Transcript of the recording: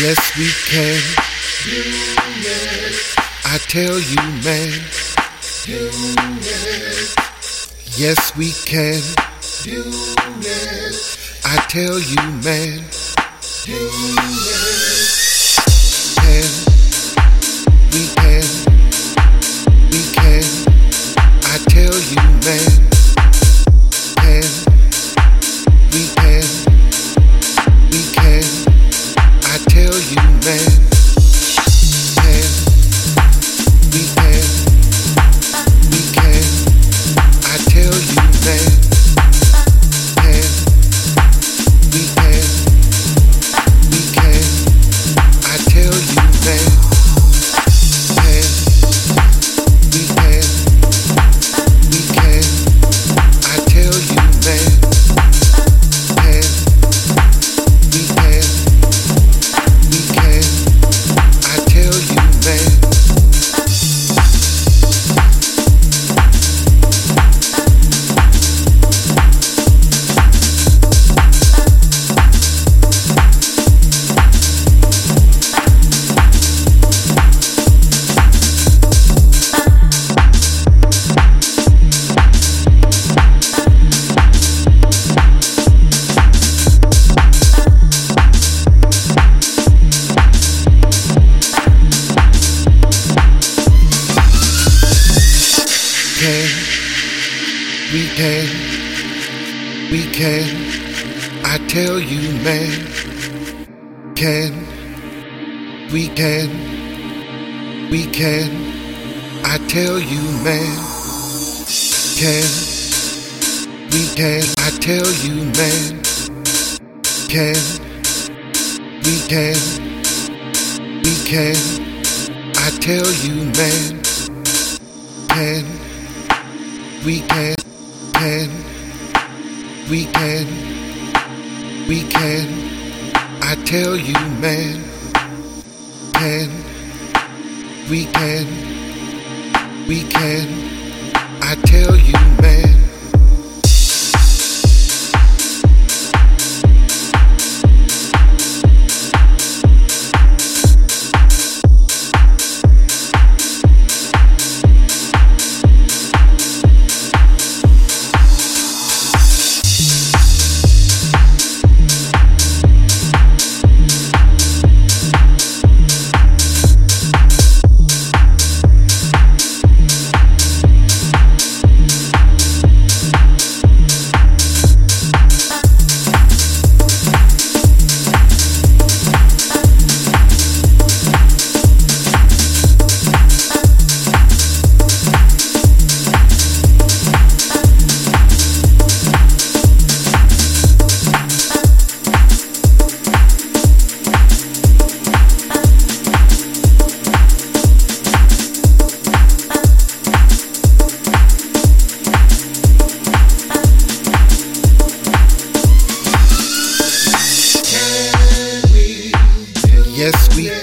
Yes, we can. I tell you, man. Yes, we can. I tell you, man. Can. We can. We can. I tell you, man. Can. We can. We can. I tell you, man. Can. We can. We can. I tell you, man. Can. We can. We can. I tell you, man. Can. We can. We can. I tell you, man. Can. We can. We can. I tell you, man. Can, we can, we can, I tell you, man. Can, we can, we can, I tell you, man. Can, we can, I tell you, man. Can, we can, we can, I tell you, man. Can, we can, we can, we can, I tell you, man. Can, we can, we can, I tell you, man. Yes, we